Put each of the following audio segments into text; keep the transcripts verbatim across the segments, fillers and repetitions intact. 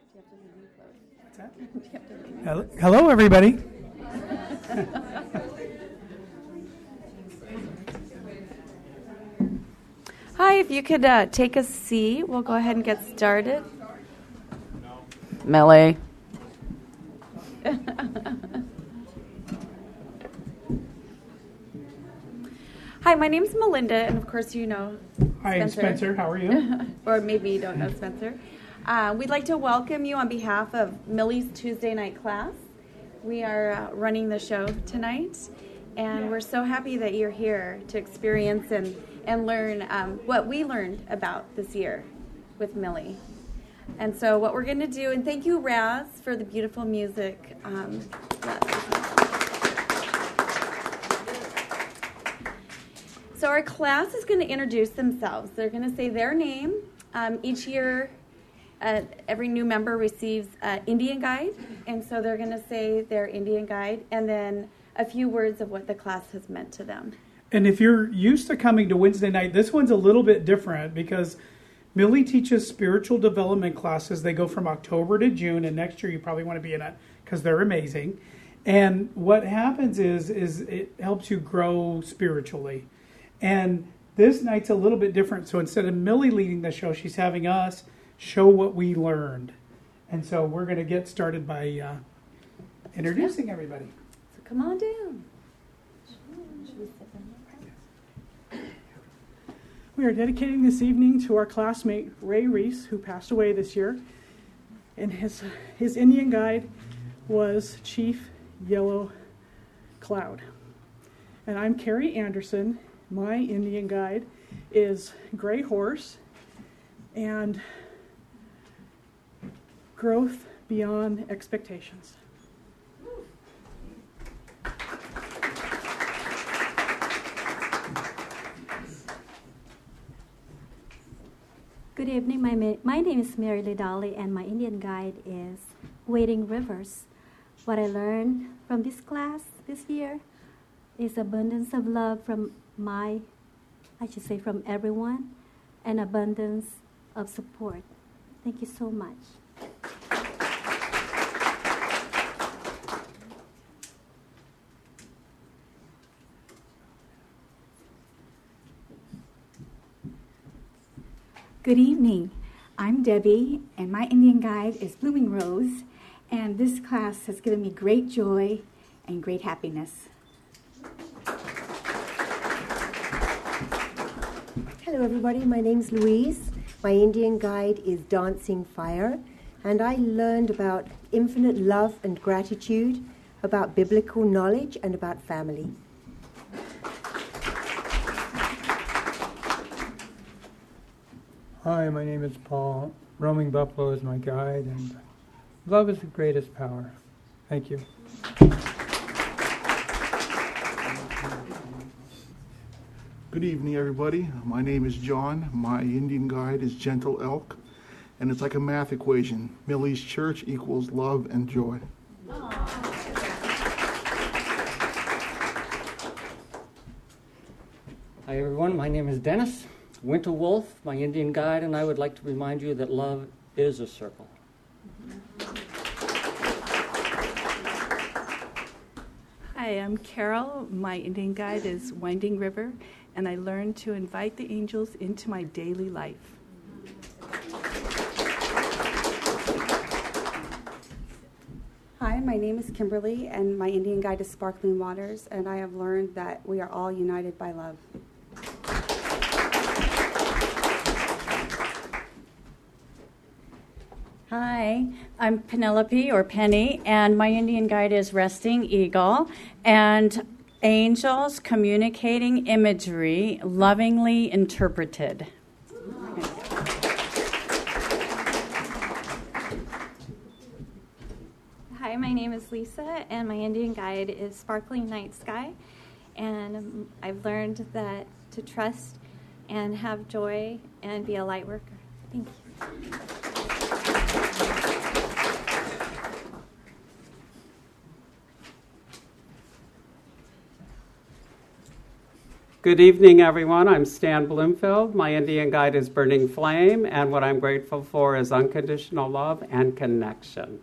What's that? Hello, hello, everybody. Hi, if you could uh, take a seat, we'll go ahead and get started. Millie. Hi, my name's Melinda, and of course you know Hi, Spencer. Spencer. How are you? Or maybe you don't know Spencer. Uh, we'd like to welcome you on behalf of Millie's Tuesday night class. We are uh, running the show tonight, and we're so happy that you're here to experience and, and learn um, what we learned about this year with Millie. And so what we're going to do, and thank you, Raz, for the beautiful music. Um, so our class is going to introduce themselves. They're going to say their name. Um, each year, uh, every new member receives an Indian guide, and so they're going to say their Indian guide, and then a few words of what the class has meant to them. And if you're used to coming to Wednesday night, this one's a little bit different because Millie teaches spiritual development classes. They go from October to June, and next year you probably want to be in it because they're amazing. And what happens is, is it helps you grow spiritually. And this night's a little bit different. So instead of Millie leading the show, she's having us show what we learned. And so we're going to get started by uh, introducing yeah. everybody. So come on down. We are dedicating this evening to our classmate Ray Reese, who passed away this year. And his his Indian guide was Chief Yellow Cloud. And I'm Carrie Anderson. My Indian guide is Gray Horse and Growth Beyond Expectations. Good evening. My, ma- my name is Mary Lidali, and my Indian guide is Wading Rivers. What I learned from this class this year is abundance of love from my, I should say from everyone, and abundance of support. Thank you so much. Good evening. I'm Debbie, and my Indian guide is Blooming Rose, and this class has given me great joy and great happiness. Hello, everybody. My name's Louise. My Indian guide is Dancing Fire, and I learned about infinite love and gratitude, about biblical knowledge, and about family. Hi, my name is Paul. Roaming Buffalo is my guide, and love is the greatest power. Thank you. Good evening, everybody. My name is John. My Indian guide is Gentle Elk, and it's like a math equation. Millie's Church equals love and joy. Hi, everyone. My name is Dennis Winter Wolf, my Indian guide, and I would like to remind you that love is a circle. Hi, I'm Carol. My Indian guide is Winding River, and I learned to invite the angels into my daily life. Hi, my name is Kimberly, and my Indian guide is Sparkling Waters, and I have learned that we are all united by love. Hi, I'm Penelope, or Penny, and my Indian guide is Resting Eagle, and angels communicating imagery lovingly interpreted. Hi, my name is Lisa, and my Indian guide is Sparkling Night Sky, and I've learned that to trust and have joy and be a light worker. Thank you. Good evening, everyone. I'm Stan Bloomfield. My Indian guide is Burning Flame, and what I'm grateful for is unconditional love and connection.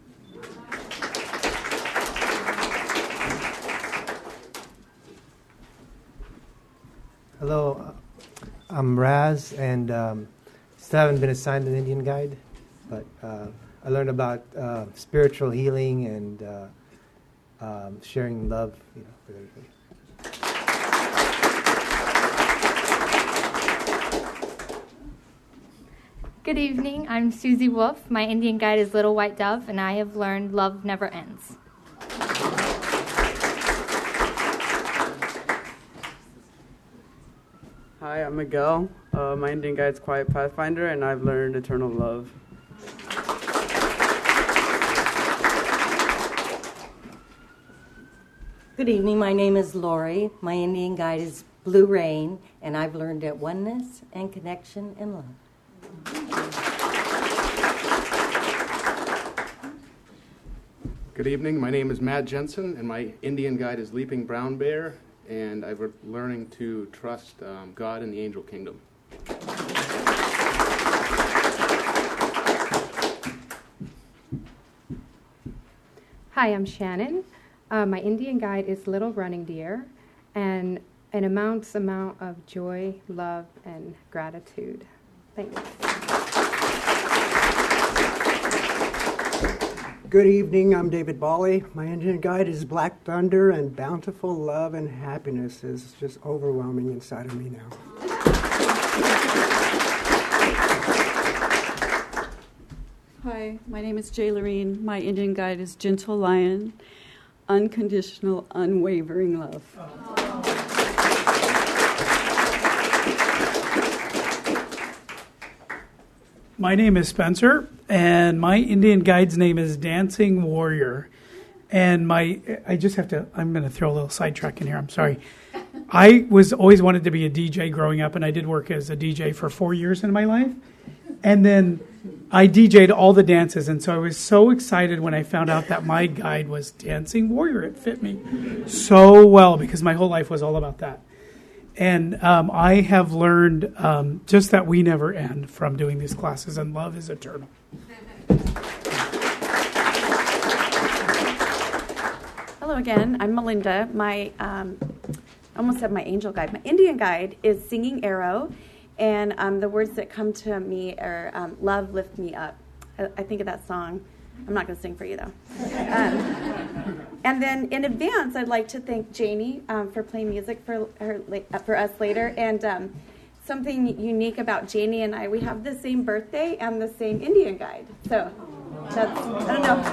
Hello, I'm Raz, and um, still haven't been assigned an Indian guide, but uh, I learned about uh, spiritual healing and uh, um, sharing love, you know, with everybody. Good evening, I'm Susie Wolf. My Indian guide is Little White Dove, and I have learned love never ends. Hi, I'm Miguel. Uh, my Indian guide is Quiet Pathfinder, and I've learned eternal love. Good evening, my name is Lori. My Indian guide is Blue Rain, and I've learned at oneness and connection and love. Good evening. My name is Matt Jensen, and my Indian guide is Leaping Brown Bear, and I've been learning to trust um, God and the angel kingdom. Hi, I'm Shannon. Uh, my Indian guide is Little Running Deer, and an immense amount of joy, love, and gratitude. Thanks. Good evening, I'm David Bawley. My Indian guide is Black Thunder, and bountiful love and happiness is just overwhelming inside of me now. Hi, my name is Jay Lorene. My Indian guide is Gentle Lion, unconditional, unwavering love. My name is Spencer, and my Indian guide's name is Dancing Warrior. And my, I just have to, I'm going to throw a little sidetrack in here, I'm sorry. I was always wanted to be a D J growing up, and I did work as a D J for four years in my life. And then I D J'd all the dances, and so I was so excited when I found out that my guide was Dancing Warrior. It fit me so well because my whole life was all about that. And um, I have learned um, just that we never end from doing these classes, and love is eternal. Hello again. I'm Melinda. My um, I almost said my angel guide. My Indian guide is Singing Arrow, and um, the words that come to me are um, "Love, lift me up." I, I think of that song. I'm not going to sing for you, though. Um, and then in advance, I'd like to thank Janie um, for playing music for her for us later. And um, something unique about Janie and I, we have the same birthday and the same Indian guide. So that's, I don't know.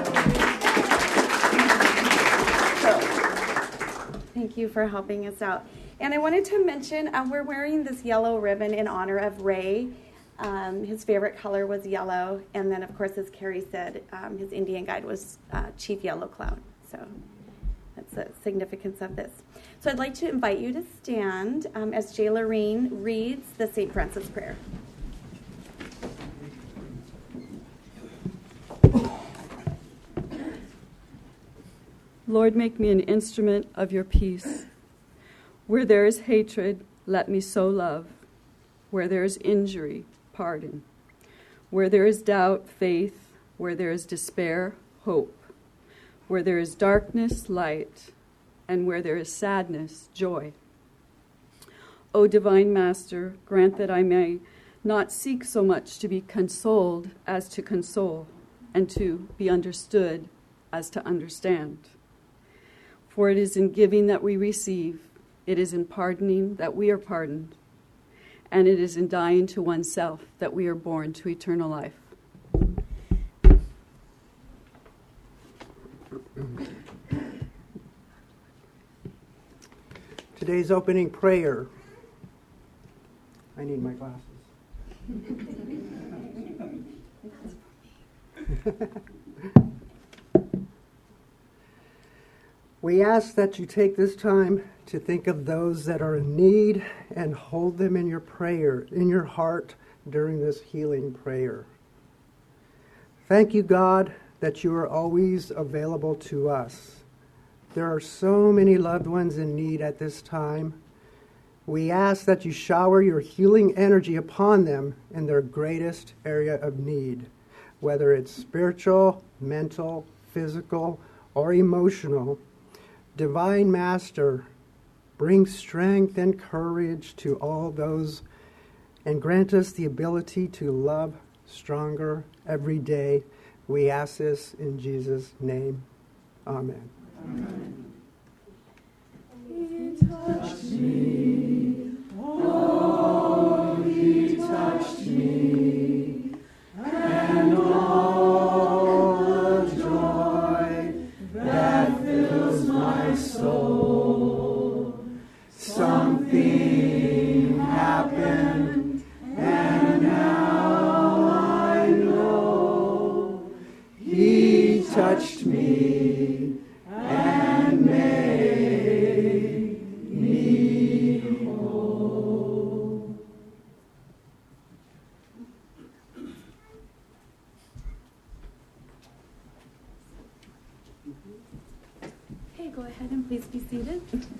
So thank you for helping us out. And I wanted to mention uh, we're wearing this yellow ribbon in honor of Ray. Um, his favorite color was yellow, and then, of course, as Carrie said, um, his Indian guide was uh, Chief Yellow Cloud. So that's the significance of this. So I'd like to invite you to stand um, as Jay Lorene reads the Saint Francis Prayer. Lord, make me an instrument of your peace. Where there is hatred, let me sow love. Where there is injury, pardon. Where there is doubt, faith. Where there is despair, hope. Where there is darkness, light. And where there is sadness, joy. O divine Master, grant that I may not seek so much to be consoled as to console, and to be understood as to understand. For it is in giving that we receive, it is in pardoning that we are pardoned, and it is in dying to oneself that we are born to eternal life. Today's opening prayer. I need my glasses. We ask that you take this time to think of those that are in need and hold them in your prayer, in your heart during this healing prayer. Thank you, God, that you are always available to us. There are so many loved ones in need at this time, We ask that you shower your healing energy upon them in their greatest area of need, whether it's spiritual, mental, physical, or emotional. Divine Master, bring strength and courage to all those and grant us the ability to love stronger every day. We ask this in Jesus' name. Amen. Amen. He touched me, oh, he touched me, and all the joy that fills my soul. Something happened, and now I know he touched me and made me whole. Okay, go ahead and please be seated.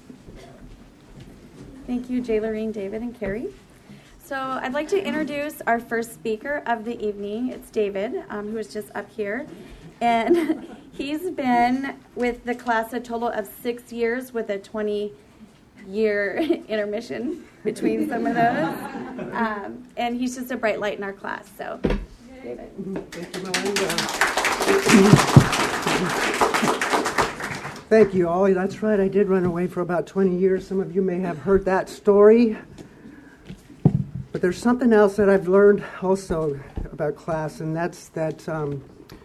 Thank you, Jay, Lorene, David, and Carrie. So I'd like to introduce our first speaker of the evening. It's David, um, who is just up here. And he's been with the class a total of six years with a twenty-year intermission between some of those. Um, and he's just a bright light in our class. So, David. Thank you, Melinda. Thank you, Ollie. That's right. I did run away for about twenty years. Some of you may have heard that story. But there's something else that I've learned also about class, and that's that um,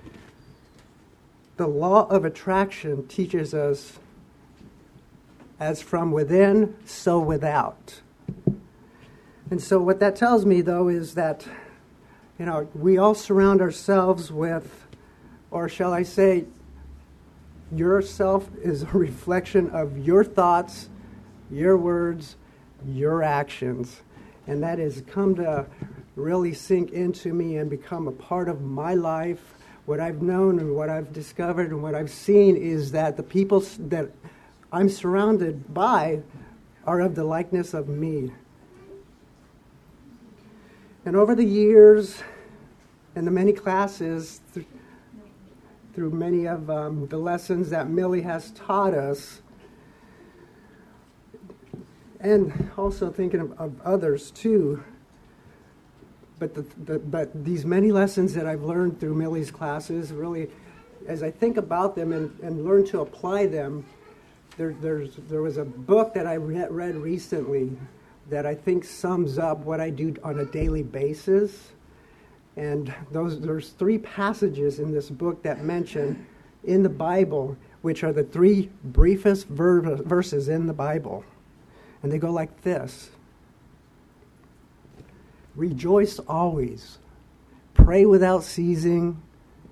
the law of attraction teaches us as from within, so without. And so what that tells me, though, is that, you know, we all surround ourselves with, or shall I say, yourself is a reflection of your thoughts, your words, your actions. And that has come to really sink into me and become a part of my life. What I've known and what I've discovered and what I've seen is that the people that I'm surrounded by are of the likeness of me. And over the years and the many classes, th- through many of um, the lessons that Millie has taught us, and also thinking of, of others too. But the, the, but these many lessons that I've learned through Millie's classes, really, as I think about them and, and learn to apply them, there, there's, there was a book that I re- read recently that I think sums up what I do on a daily basis. And those there's three passages in this book that mention in the Bible, which are the three briefest ver- verses in the Bible. And they go like this. Rejoice always. Pray without ceasing.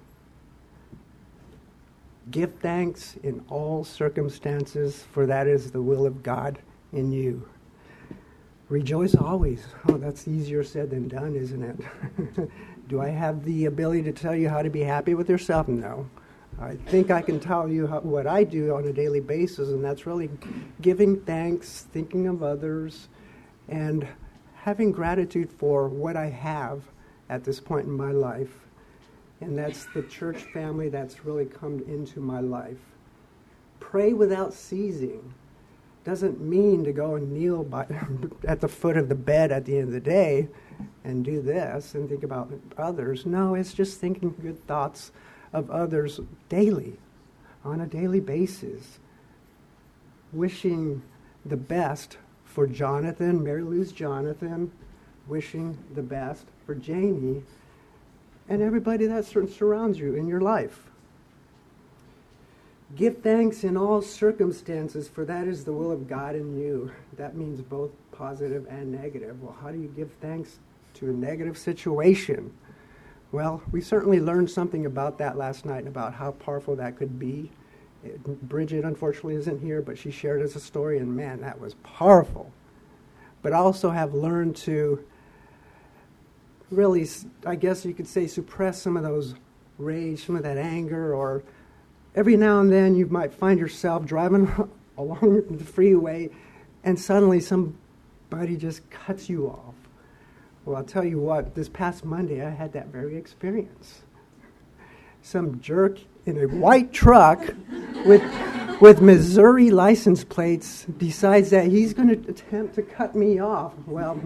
Give thanks in all circumstances, for that is the will of God in you. Rejoice always. Oh, that's easier said than done, isn't it? Do I have the ability to tell you how to be happy with yourself? No. I think I can tell you how, what I do on a daily basis, and that's really giving thanks, thinking of others, and having gratitude for what I have at this point in my life. And that's the church family that's really come into my life. Pray without ceasing doesn't mean to go and kneel by, at the foot of the bed at the end of the day and do this and think about others. No, it's just thinking good thoughts of others daily, on a daily basis. Wishing the best for Jonathan, Mary Lou's Jonathan, wishing the best for Jamie, and everybody that surrounds you in your life. Give thanks in all circumstances, for that is the will of God in you. That means both positive and negative. Well, how do you give thanks to a negative situation? Well, we certainly learned something about that last night, about how powerful that could be. It, Bridget, unfortunately, isn't here, but she shared us a story, and man, that was powerful. But I also have learned to really, I guess you could say, suppress some of those rage, some of that anger, or every now and then you might find yourself driving along the freeway, and suddenly some buddy just cuts you off. Well, I'll tell you what, this past Monday I had that very experience. Some jerk in a white truck with with Missouri license plates decides that he's going to attempt to cut me off. Well,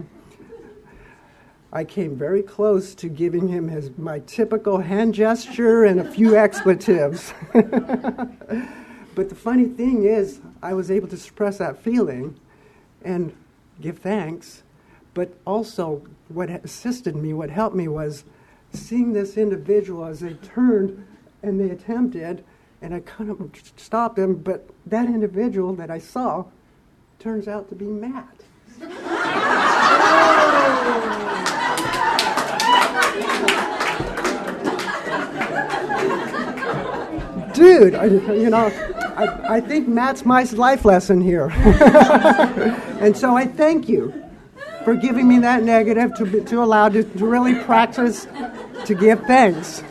I came very close to giving him his my typical hand gesture and a few expletives. But the funny thing is, I was able to suppress that feeling and give thanks. But also, what assisted me, what helped me, was seeing this individual as they turned and they attempted, and I kind of stopped them, but that individual that I saw turns out to be Matt. Dude, I, you know, I, I think Matt's my life lesson here. And so I thank you for giving me that negative to, be, to allow to, to really practice to give thanks.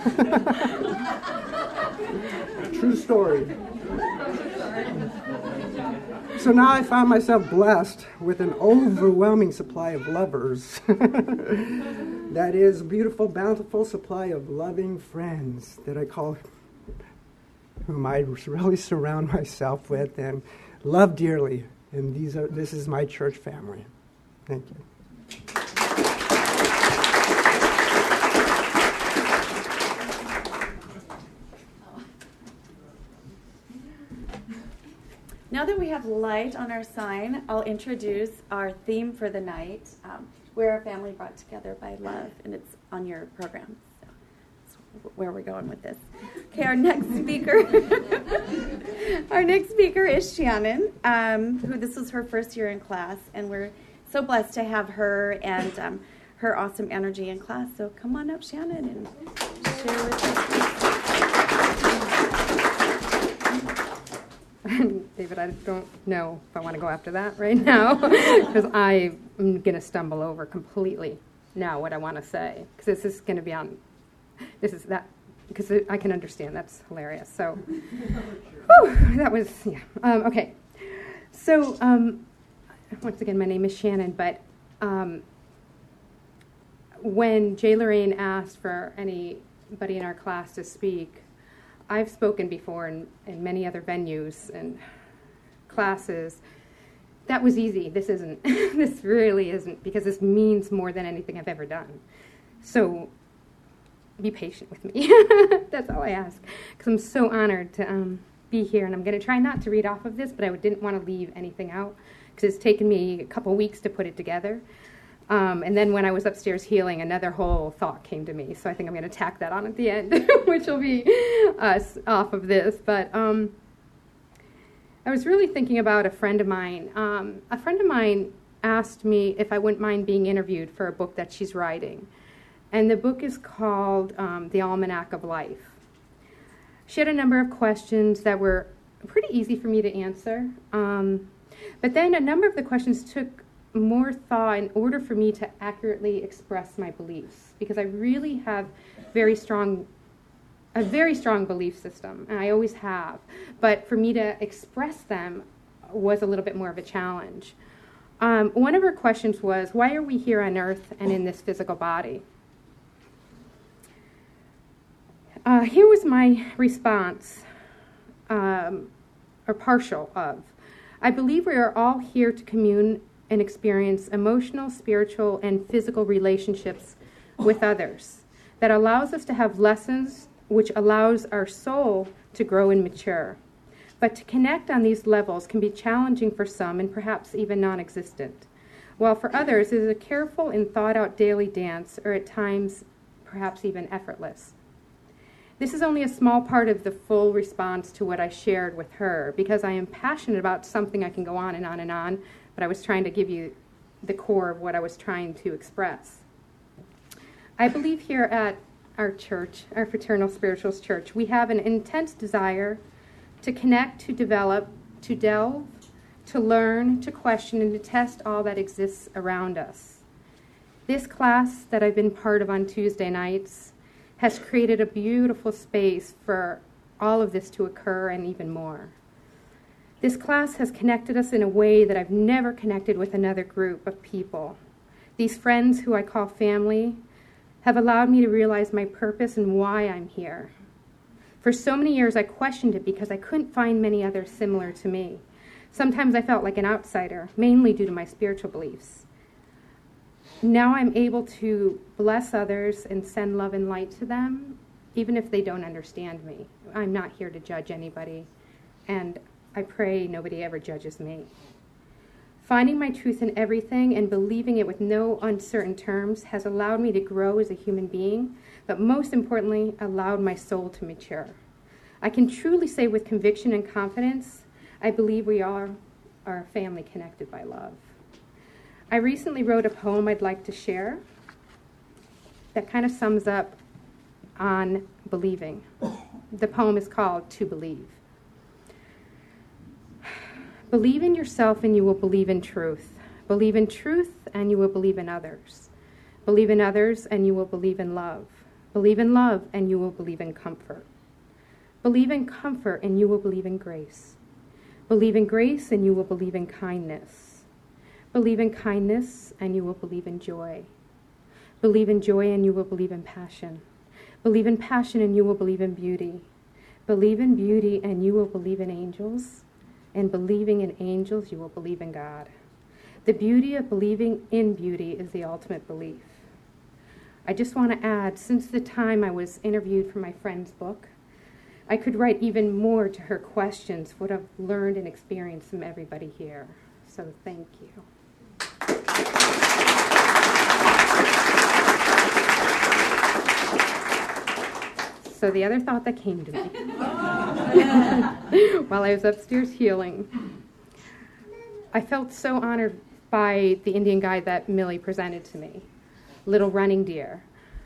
True story. So now I found myself blessed with an overwhelming supply of lovers. That is, a beautiful, bountiful supply of loving friends that I call, whom I really surround myself with and love dearly. And these are this is my church family. Thank you. Now that we have light on our sign, I'll introduce our theme for the night. Um, we're a family brought together by love, and it's on your program. So that's where we're going with this. Okay, our next speaker. Our next speaker is Shannon, um, who this was her first year in class, and we're so blessed to have her and um, her awesome energy in class. So come on up, Shannon, and share with us. David, I don't know if I want to go after that right now because I'm going to stumble over completely now what I want to say because this is going to be on, this is that, because I can understand. That's hilarious. So, whew, that was, yeah. Um, okay. So, um, once again, my name is Shannon, but um, when Jay Lorraine asked for anybody in our class to speak, I've spoken before in, in many other venues and classes. That was easy. This isn't. This really isn't, because this means more than anything I've ever done. So be patient with me. That's all I ask, because I'm so honored to um, be here, and I'm going to try not to read off of this, but I didn't want to leave anything out, because it's taken me a couple weeks to put it together. Um, and then when I was upstairs healing, another whole thought came to me. So I think I'm going to tack that on at the end, which will be us off of this. But um, I was really thinking about a friend of mine. Um, a friend of mine asked me if I wouldn't mind being interviewed for a book that she's writing. And the book is called um, The Almanac of Life. She had a number of questions that were pretty easy for me to answer. Um, but then a number of the questions took more thought in order for me to accurately express my beliefs, because I really have very strong, a very strong belief system, and I always have. But for me to express them was a little bit more of a challenge. Um, one of her questions was, why are we here on earth and in this physical body? Uh, here was my response, um, or partial of. I believe we are all here to commune and experience emotional, spiritual, and physical relationships with others that allows us to have lessons which allows our soul to grow and mature. But to connect on these levels can be challenging for some and perhaps even non-existent, while for others it is a careful and thought-out daily dance, or at times perhaps even effortless. This is only a small part of the full response to what I shared with her, because I am passionate about something I can go on and on and on, but I was trying to give you the core of what I was trying to express. I believe here at our church, our Fraternal Spirituals Church, we have an intense desire to connect, to develop, to delve, to learn, to question, and to test all that exists around us. This class that I've been part of on Tuesday nights has created a beautiful space for all of this to occur and even more. This class has connected us in a way that I've never connected with another group of people. These friends who I call family have allowed me to realize my purpose and why I'm here. For so many years, I questioned it because I couldn't find many others similar to me. Sometimes I felt like an outsider, mainly due to my spiritual beliefs. Now I'm able to bless others and send love and light to them, even if they don't understand me. I'm not here to judge anybody, and I pray nobody ever judges me. Finding my truth in everything and believing it with no uncertain terms has allowed me to grow as a human being, but most importantly, allowed my soul to mature. I can truly say with conviction and confidence, I believe we are, are a family connected by love. I recently wrote a poem I'd like to share that kind of sums up on believing. The poem is called To Believe. Believe in yourself and you will believe in truth. Believe in truth and you will believe in others. Believe in others and you will believe in love. Believe in love and you will believe in comfort. Believe in comfort and you will believe in grace. Believe in grace and you will believe in kindness. Believe in kindness and you will believe in joy. Believe in joy and you will believe in passion. Believe in passion and you will believe in beauty. Believe in beauty and you will believe in angels. And believing in angels, you will believe in God. The beauty of believing in beauty is the ultimate belief. I just want to add, since the time I was interviewed for my friend's book, I could write even more to her questions, what I've learned and experienced from everybody here. So thank you. So the other thought that came to me while I was upstairs healing, I felt so honored by the Indian guide that Millie presented to me, Little Running Deer.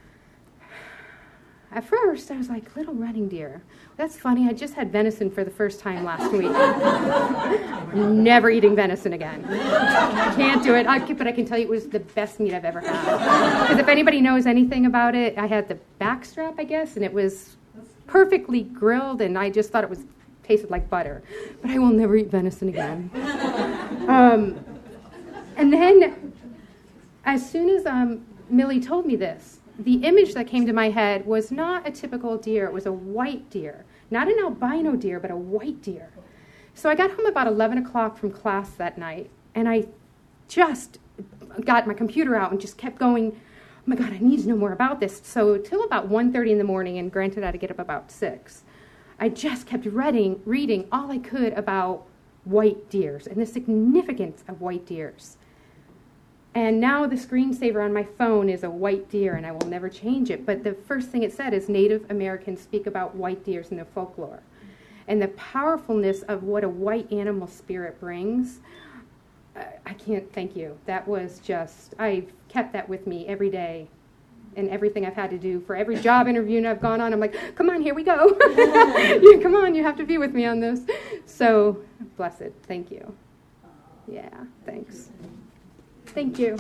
At first, I was like, Little Running Deer. That's funny. I just had venison for the first time last week. Never eating venison again. Can't do it. I, but I can tell you it was the best meat I've ever had. Because if anybody knows anything about it, I had the backstrap, I guess, and it was perfectly grilled, and I just thought it was tasted like butter. But I will never eat venison again. Um, and then, as soon as um, Millie told me this, the image that came to my head was not a typical deer. It was a white deer. Not an albino deer, but a white deer. So I got home about eleven o'clock from class that night, and I just got my computer out and just kept going, oh my God, I need to know more about this. So till about one thirty in the morning, and granted I had to get up about six, I just kept reading, reading all I could about white deers and the significance of white deers. And now the screensaver on my phone is a white deer, and I will never change it. But the first thing it said is Native Americans speak about white deers in their folklore. And the powerfulness of what a white animal spirit brings, uh, I can't thank you. That was just, I've kept that with me every day. And everything I've had to do for every job interview I've gone on, I'm like, come on, here we go. you, come on, you have to be with me on this. So, blessed. Thank you. Yeah, thanks. Thank you.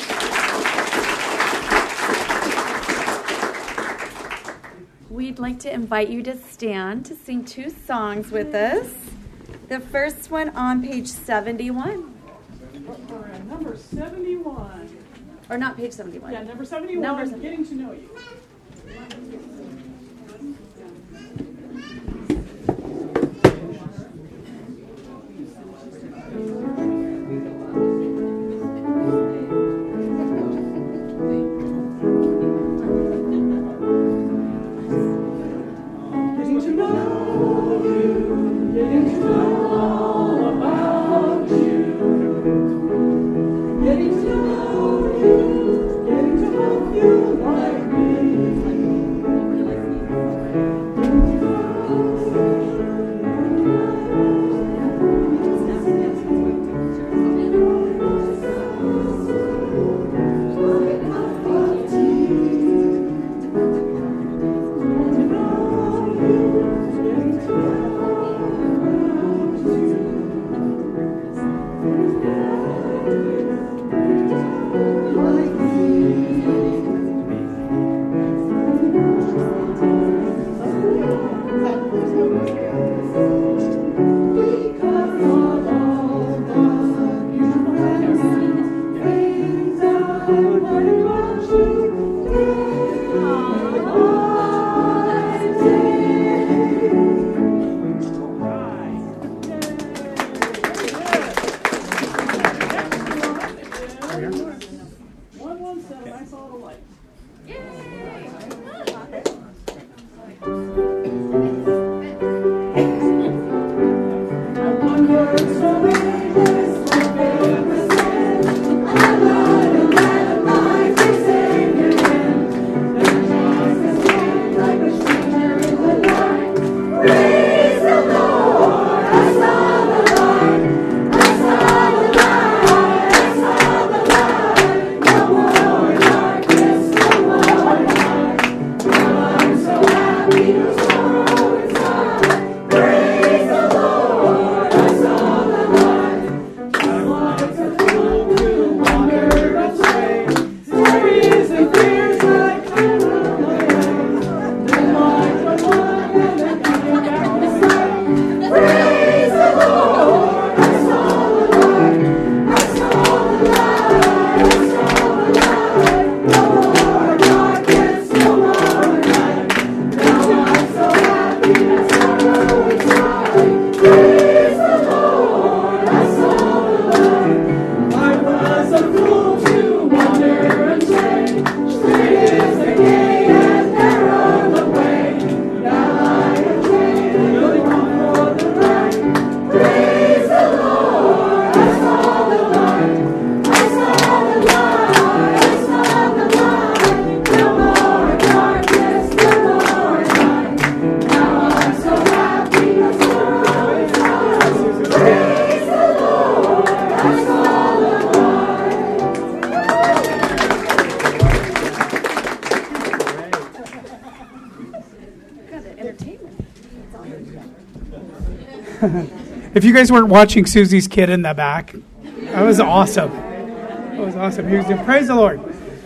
We'd like to invite you to stand to sing two songs with us. The first one on page seventy-one. We're at number seventy-one. Or not page seventy-one. Yeah, number seventy-one, number seventy-one. Getting to Know You. To If you guys weren't watching Susie's kid in the back, that was awesome. That was awesome. He was doing, praise the Lord.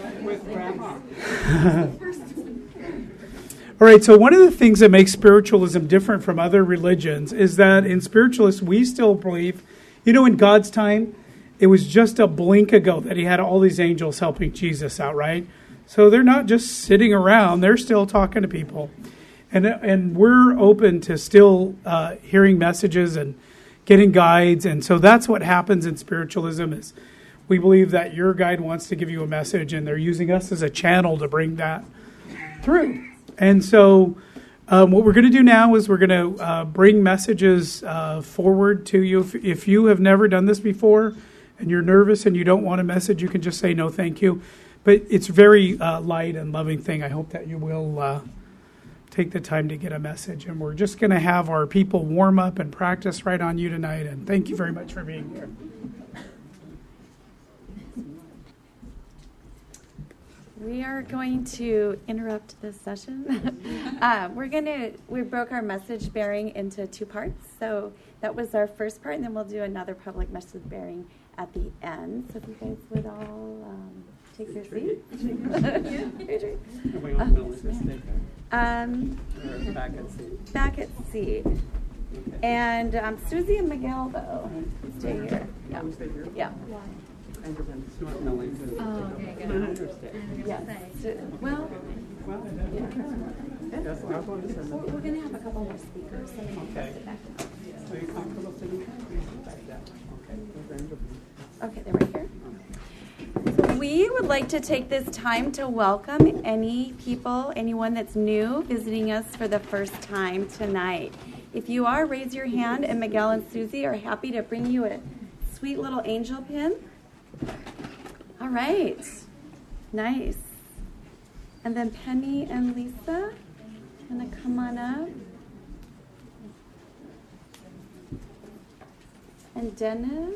All right, so one of the things that makes spiritualism different from other religions is that in spiritualists, we still believe, you know, in God's time, it was just a blink ago that he had all these angels helping Jesus out, right? So they're not just sitting around, they're still talking to people. And and we're open to still uh, hearing messages and getting guides. And so that's what happens in spiritualism is we believe that your guide wants to give you a message and they're using us as a channel to bring that through. And so um, what we're going to do now is we're going to uh, bring messages uh, forward to you. If, if you have never done this before and you're nervous and you don't want a message, you can just say no thank you. But it's a very uh, light and loving thing. I hope that you will uh, take the time to get a message. And we're just going to have our people warm up and practice right on you tonight. And thank you very much for being here. We are going to interrupt this session. uh, we're going to, we broke our message bearing into two parts. So that was our first part, and then we'll do another public message bearing at the end. So if you guys would all um, take your seat. um, back at seat. Back at seat. And um, Susie and Miguel, though, stay here. Yeah. Yeah. Oh, okay, good. Yes. Well, yeah. We're going to have a couple more speakers. Okay. Are you comfortable sitting back down? Okay, they're right here. So we would like to take this time to welcome any people, anyone that's new, visiting us for the first time tonight. If you are, raise your hand, and Miguel and Susie are happy to bring you a sweet little angel pin. All right. Nice. And then Penny and Lisa, gonna come on up. And Dennis.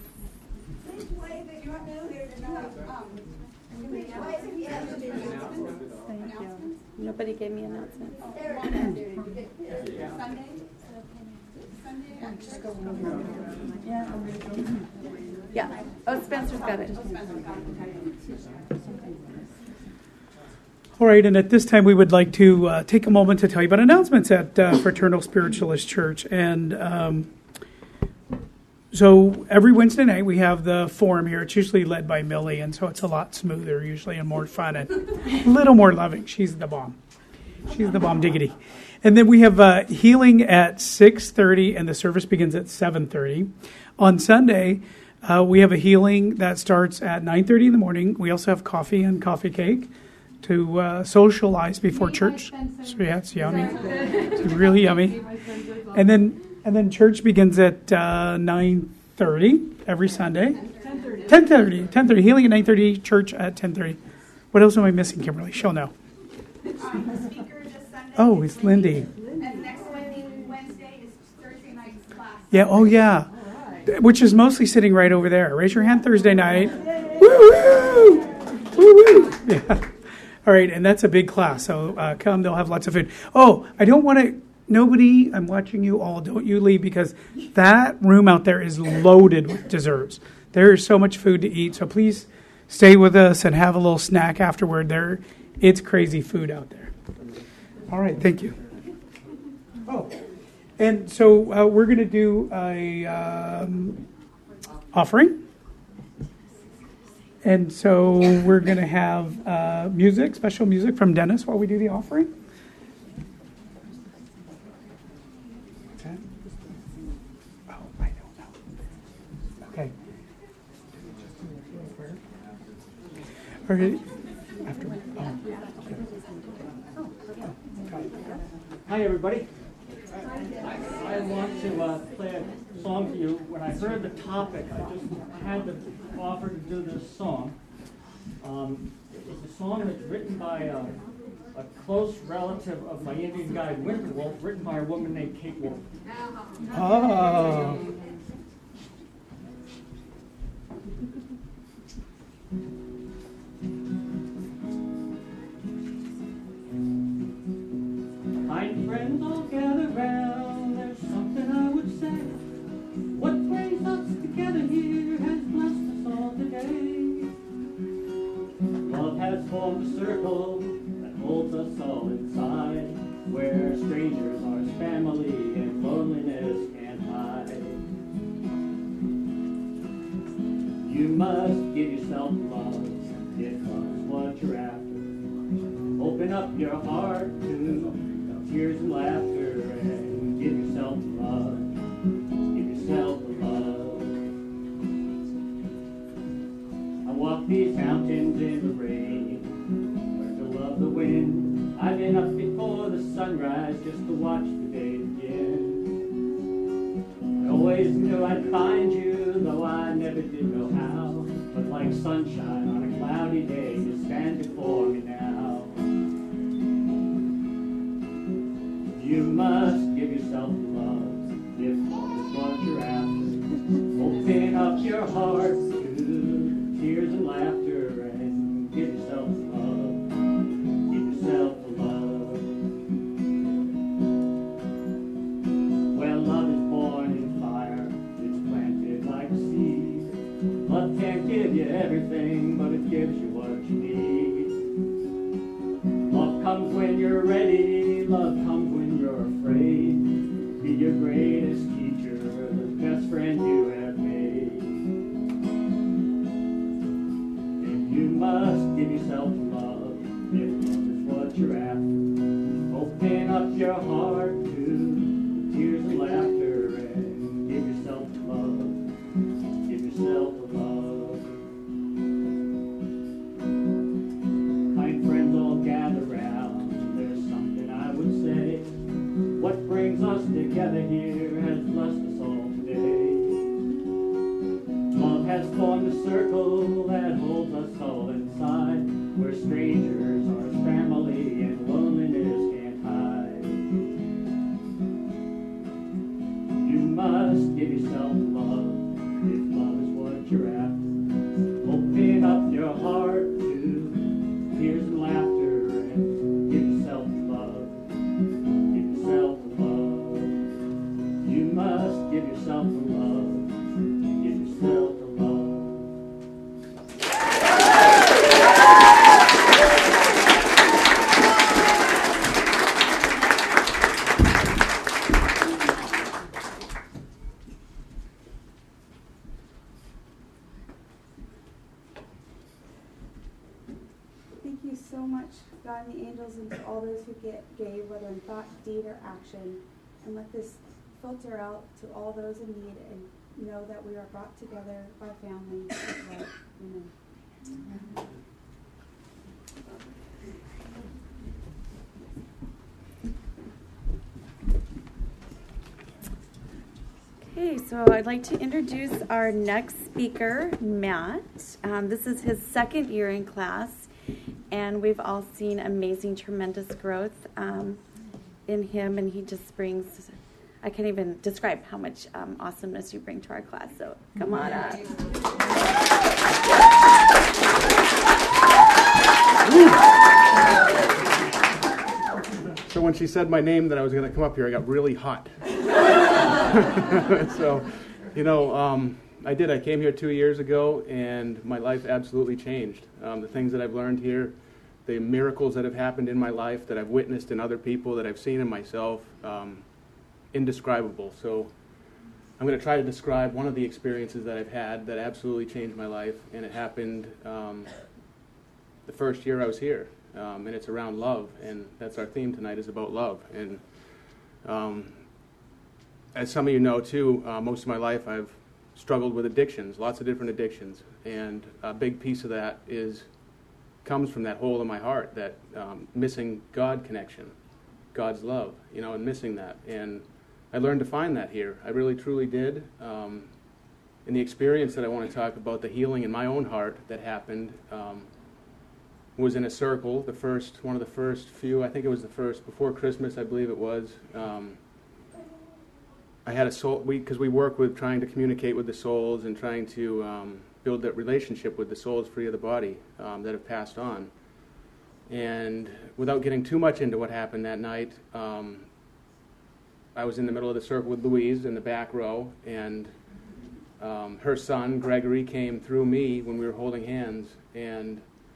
Thank you. Nobody gave me announcements. Yeah. Yeah. Oh, Spencer's got it. All right, and at this time we would like to uh, take a moment to tell you about announcements at uh, Fraternal Spiritualist Church. And um, so every Wednesday night we have the forum here. It's usually led by Millie, and so it's a lot smoother usually and more fun and a little more loving. She's the bomb. She's the bomb diggity. And then we have uh, healing at six thirty, and the service begins at seven thirty. On Sunday, uh, we have a healing that starts at nine thirty in the morning. We also have coffee and coffee cake to uh, socialize before church. So yeah, it's yummy. It's really yummy. And then and then church begins at uh, nine thirty every Sunday. ten thirty. ten thirty. Healing at nine thirty, church at ten thirty. What else am I missing, Kimberly? She'll know. Um, the speaker this Sunday. Oh, it's Lindy. And next Wednesday is Thursday night's class. Yeah, oh yeah. Which is mostly sitting right over there. Raise your hand Thursday night. Woo-woo! Woo-woo! Yeah. All right, and that's a big class, so uh, come, they'll have lots of food. Oh, I don't want to, nobody, I'm watching you all, don't you leave, because that room out there is loaded with desserts. There is so much food to eat, so please stay with us and have a little snack afterward. There, it's crazy food out there. All right, thank you. Oh, and so uh, we're going to do a um, offering. And so we're going to have uh, music, special music from Dennis while we do the offering. Okay. Oh, I don't know. Okay. All right. After. Oh. Hi, everybody. I want to uh, play a song for you. When I heard the topic, I just had to offer to do this song. Um, it's a song that's written by a, a close relative of my Indian guide, Winter Wolf, written by a woman named Kate Wolf. Oh. Kind friends all gather round, there's something I would say. strangers are his family, and loneliness can't hide. You must give yourself love if love's what you're after. Open up your heart to tears and laughter and give yourself love. Give yourself love. I walk these mountains in the rain, learn to love the wind. I've been up before the sunrise just to watch the day begin. I always knew I'd find you, though I never did know how. But like sunshine on a cloudy day, you stand before me now. You must give yourself love if love is what you're after. Open up your heart to tears and laughter and give yourself love. Give yourself love. Well, love is born in fire. It's planted like a seed. Love can't give you everything, but it gives you what you need. Love comes when you're ready. Love comes when you're afraid. Be your greatest teacher, the best friend you have made. And you must give yourself love if love is what you're after. Open up your heart to tears and laughter and give yourself love. Give yourself love. Kind friends all gather round. There's something I would say. What brings us together here has blessed us all today. Love has formed a circle that holds us all inside. We're strangers, our family, and loneliness can't hide. You must give yourself love if love is what you're after. Open up your heart to tears and laughter and give yourself love. Give yourself love. You must give yourself love. Give yourself love. Thank you so much, God and the angels, and to all those who get, gave, whether in thought, deed, or action. And let this filter out to all those in need, and know that we are brought together by family with love. Amen. Okay, so I'd like to introduce our next speaker, Matt. Um, this is his second year in class, and we've all seen amazing, tremendous growth um, in him, and he just brings, I can't even describe how much um, awesomeness you bring to our class, so come on up. So when she said my name that I was going to come up here, I got really hot. So, you know, um, I did. I came here two years ago, and my life absolutely changed. Um, the things that I've learned here, the miracles that have happened in my life, that I've witnessed in other people, that I've seen in myself, um, indescribable. So I'm going to try to describe one of the experiences that I've had that absolutely changed my life, and it happened um, the first year I was here. Um, and it's around love, and that's our theme tonight, is about love. And um, as some of you know, too, uh, most of my life I've struggled with addictions, lots of different addictions, and a big piece of that is comes from that hole in my heart, that um, missing God connection, God's love, you know, and missing that. And I learned to find that here. I really, truly did. Um, and the experience that I want to talk about, the healing in my own heart that happened, um, was in a circle, the first, one of the first few, I think it was the first, before Christmas, I believe it was. Um, I had a soul, we because we work with trying to communicate with the souls and trying to um, build that relationship with the souls free of the body um, that have passed on. And without getting too much into what happened that night, um, I was in the middle of the circle with Louise in the back row, and um, her son, Gregory, came through me when we were holding hands, and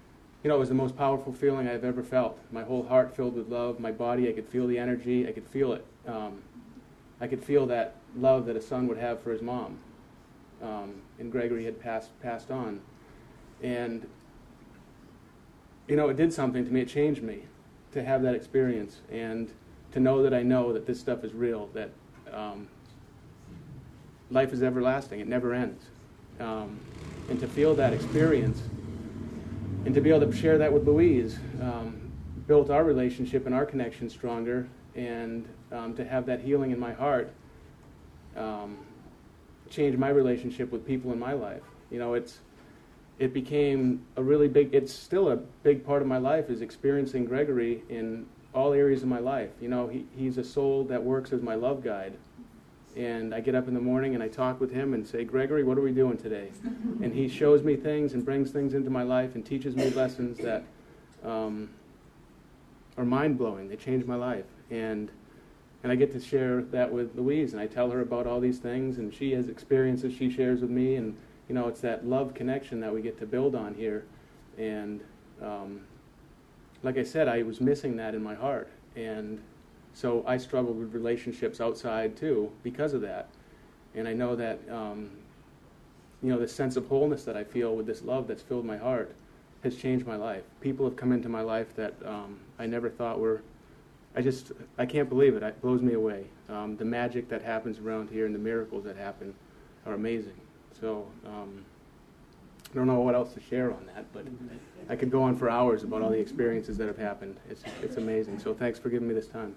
you know, it was the most powerful feeling I've ever felt. My whole heart filled with love. My body, I could feel the energy. I could feel it. Um, I could feel that love that a son would have for his mom. Um, and Gregory had passed passed on. And, you know, it did something to me. It changed me to have that experience and to know that I know that this stuff is real, that um, life is everlasting. It never ends. Um, and to feel that experience and to be able to share that with Louise um, built our relationship and our connection stronger, and um, to have that healing in my heart um, changed my relationship with people in my life. You know, it's it became a really big, it's still a big part of my life, is experiencing Gregory in all areas of my life. You know, he, he's a soul that works as my love guide. And I get up in the morning and I talk with him and say, Gregory, what are we doing today? And he shows me things and brings things into my life and teaches me lessons that um, are mind-blowing. They change my life. And and I get to share that with Louise, and I tell her about all these things, and she has experiences she shares with me, and you know, it's that love connection that we get to build on here. And um, like I said, I was missing that in my heart. And so I struggled with relationships outside, too, because of that. And I know that, um, you know, this sense of wholeness that I feel with this love that's filled my heart has changed my life. People have come into my life that um, I never thought were, I just, I can't believe it. It blows me away. Um, the magic that happens around here and the miracles that happen are amazing. So um, I don't know what else to share on that, but I could go on for hours about all the experiences that have happened. It's, it's amazing. So thanks for giving me this time.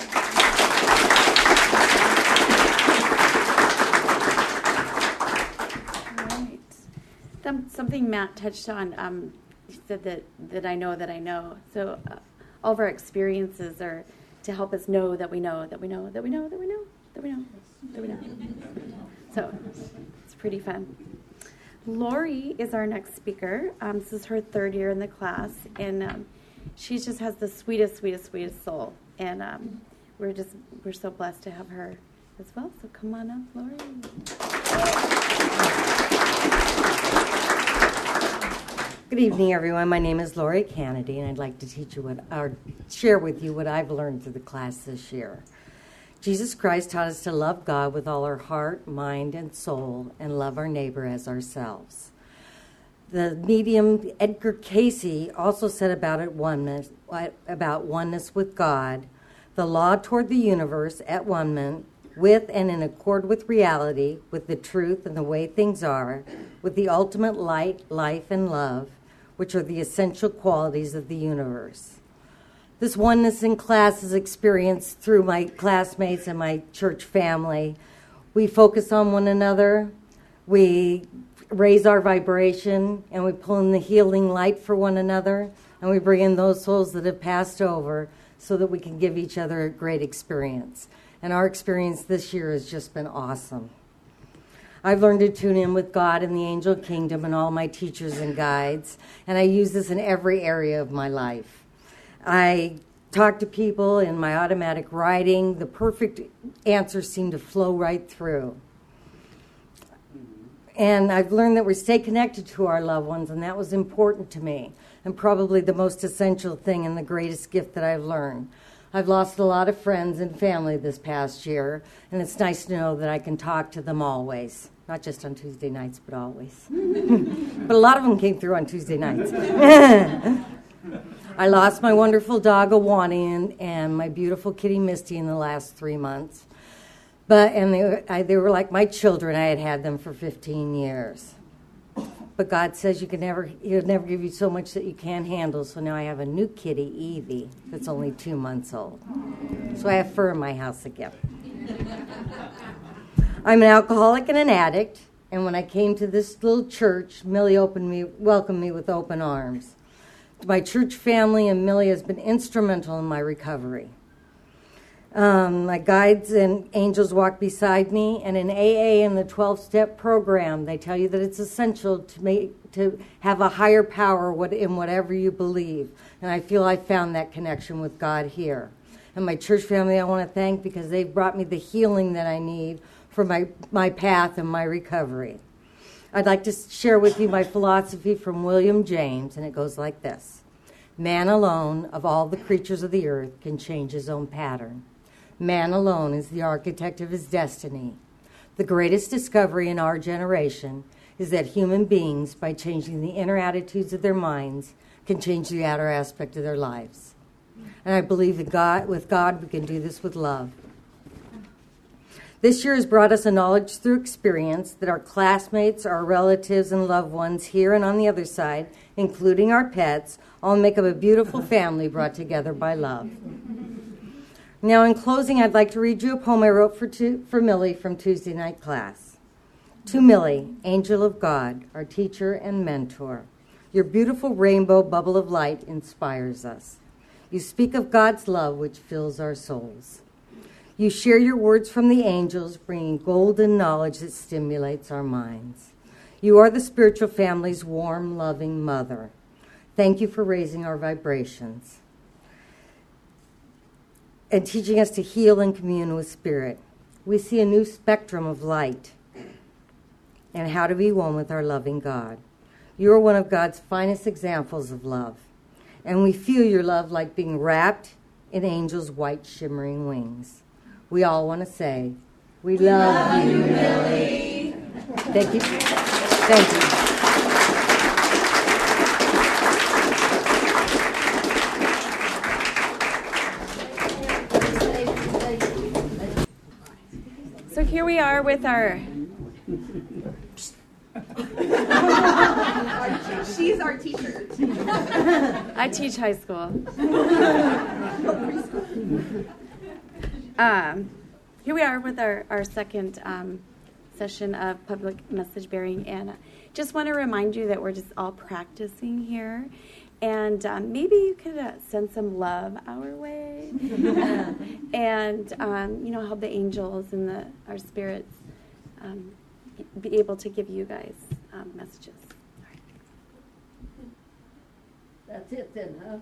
Some, something Matt touched on, um, he said that, that I know that I know. So uh, all of our experiences are to help us know that we know, that we know, that we know, that we know, that we know, that we know. So it's pretty fun. Lori is our next speaker. Um, this is her third year in the class, and um, she just has the sweetest, sweetest, sweetest soul. And um, we're just, we're so blessed to have her as well. So come on up, Lori. Good evening, everyone. My name is Lori Kennedy, and I'd like to teach you what, or share with you what I've learned through the class this year. Jesus Christ taught us to love God with all our heart, mind, and soul, and love our neighbor as ourselves. The medium Edgar Casey also said about it oneness, about oneness with God, the law toward the universe at one with and in accord with reality, with the truth and the way things are, with the ultimate light, life, and love, which are the essential qualities of the universe. This oneness in class is experienced through my classmates and my church family. We focus on one another, we raise our vibration, and we pull in the healing light for one another, and we bring in those souls that have passed over so that we can give each other a great experience. And our experience this year has just been awesome. I've learned to tune in with God and the angel kingdom and all my teachers and guides, and I use this in every area of my life. I talk to people in my automatic writing. The perfect answers seem to flow right through. And I've learned that we stay connected to our loved ones, and that was important to me, and probably the most essential thing and the greatest gift that I've learned. I've lost a lot of friends and family this past year, and it's nice to know that I can talk to them always. Not just on Tuesday nights, but always. But a lot of them came through on Tuesday nights. I lost my wonderful dog, Awani, and, and my beautiful kitty, Misty, in the last three months. But and they, I, they were like my children. I had had them for fifteen years. But God says you can never, He'll never give you so much that you can't handle. So now I have a new kitty, Evie, that's only two months old. So I have fur in my house again. I'm an alcoholic and an addict. And when I came to this little church, Millie opened me, welcomed me with open arms. My church family and Millie has been instrumental in my recovery. Um, my guides and angels walk beside me, and in A A and the twelve-step program, they tell you that it's essential to make, to have a higher power in whatever you believe. And I feel I found that connection with God here. And my church family I want to thank because they've brought me the healing that I need for my, my path and my recovery. I'd like to share with you my philosophy from William James, and it goes like this. Man alone, of all the creatures of the earth, can change his own pattern. Man alone is the architect of his destiny. The greatest discovery in our generation is that human beings, by changing the inner attitudes of their minds, can change the outer aspect of their lives. And I believe that God, with God, we can do this with love. This year has brought us a knowledge through experience that our classmates, our relatives, and loved ones here and on the other side, including our pets, all make up a beautiful family brought together by love. Now, in closing, I'd like to read you a poem I wrote for, tu- for Millie from Tuesday night class. To Millie, angel of God, our teacher and mentor, your beautiful rainbow bubble of light inspires us. You speak of God's love, which fills our souls. You share your words from the angels, bringing golden knowledge that stimulates our minds. You are the spiritual family's warm, loving mother. Thank you for raising our vibrations and teaching us to heal and commune with Spirit. We see a new spectrum of light and how to be one with our loving God. You are one of God's finest examples of love, and we feel your love like being wrapped in angels' white shimmering wings. We all want to say, we, we love, love you, Millie. Thank you. Thank you. So here we are with our... She's our teacher. I teach high school. Um, here we are with our, our second um, session of public message bearing, and uh, just want to remind you that we're just all practicing here, and um, maybe you could uh, send some love our way, uh, and um, you know, help the angels and the our spirits um, be able to give you guys um, messages. That's it then, huh?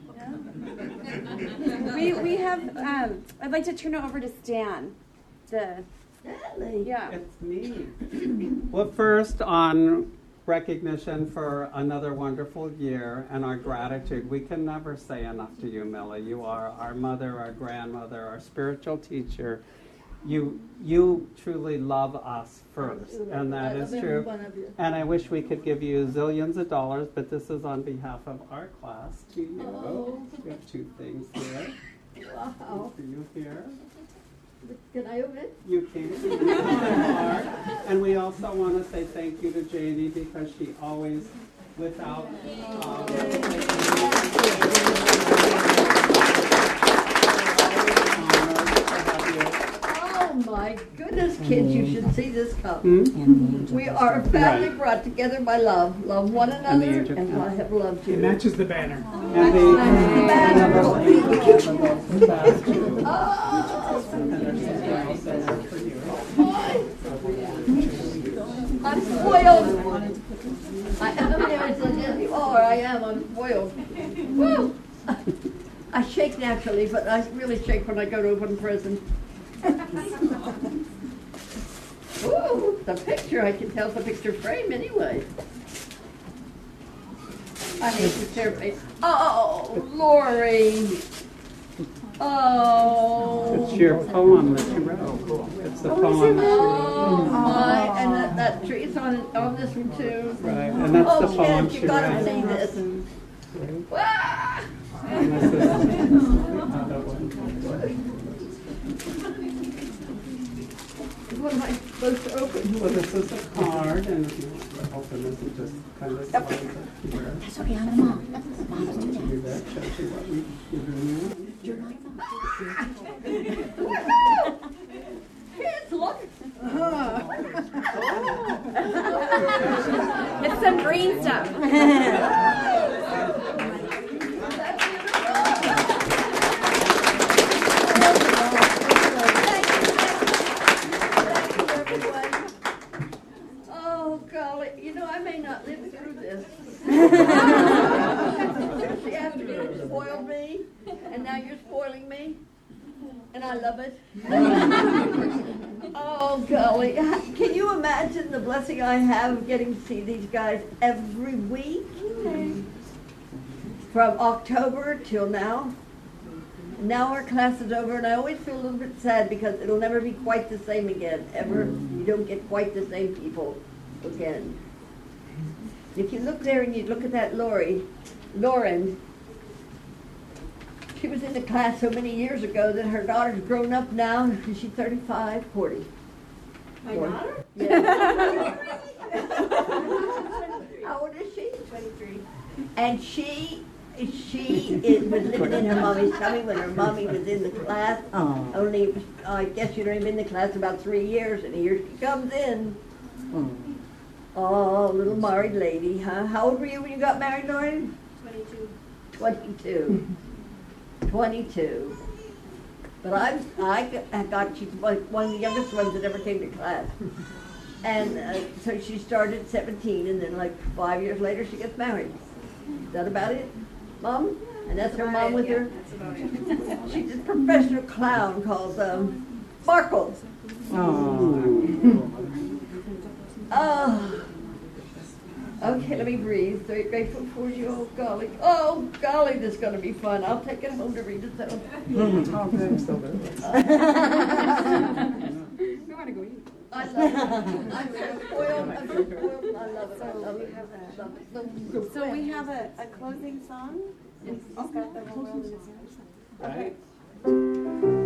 Yeah. we we have. Um, I'd like to turn it over to Stan. The Stanley. Yeah. It's me. Well, first on recognition for another wonderful year and our gratitude. We can never say enough to you, Millie. You are our mother, our grandmother, our spiritual teacher. You you truly love us first, and that is true. And I wish we could give you zillions of dollars, but this is on behalf of our class to you. Oh. We have two things here. Wow. For you here. Can I open it? You can. And we also want to say thank you to Janie because she always, without um, Oh my goodness, kids, you should see this cup. Hmm? We are a family Right. brought together by love. Love one And the another, angel and, cup. I have loved you. It matches the banner. And the, I'm spoiled. I am as as you are. I am. I'm spoiled. Woo! I shake naturally, but I really shake when I go to open presents. Ooh, the picture. I can tell it's a picture frame anyway. I hate to tear face. Oh, Lori. Oh. it's your poem that you wrote. It's the poem that you Oh, wrote. my. And that, that tree's on, on this one, too. Right, and that's oh, the poem kids, she you gotta wrote. see this. Ah! And this is the other one. What am I supposed to open? Well, this is a card, and if you want to open this, it just kind of slides up here. That's okay, I'm mom. Mom, Do do that, shows you what we've given you. You're not Kids, look. It's some green stuff. Oh, golly. You know, I may not live through this. See, after you spoiled me, and now you're spoiling me, and I love it. Oh, Oh, golly. Can you imagine the blessing I have of getting to see these guys every week? From October till now. Now our class is over, and I always feel a little bit sad because it'll never be quite the same again. Ever. You don't get quite the same people again. If you look there and you look at that Lori, Lauren, she was in the class so many years ago that her daughter's grown up now, and she's thirty-five, forty. My daughter? Yeah. How old is she? twenty-three. And she she is, was living in her mommy's tummy when her mommy was in the class. Oh. Only, I guess you'd only been in the class about three years, and here she comes in. Mm. Oh, little married lady, huh? How old were you when you got married, Lauren? twenty-two. Twenty-two. Twenty-two. But I, I got- I got, she's one one of the youngest ones that ever came to class. And uh, so she started at seventeen, and then like five years later, she gets married. Is that about it, Mom? And that's her mom with her? That's about it. She's a professional clown called um, Sparkle. Oh. Oh. Okay, let me breathe. So grateful for you. Oh, golly. Oh, golly, this is going to be fun. I'll take it home to read it, though. Oh, thanks, so good. We want to go eat. I love it. I'm so spoiled. I'm so spoiled. I love it. I love it. I love it. So we have a, a closing song. It's got the memorial in the center. Okay.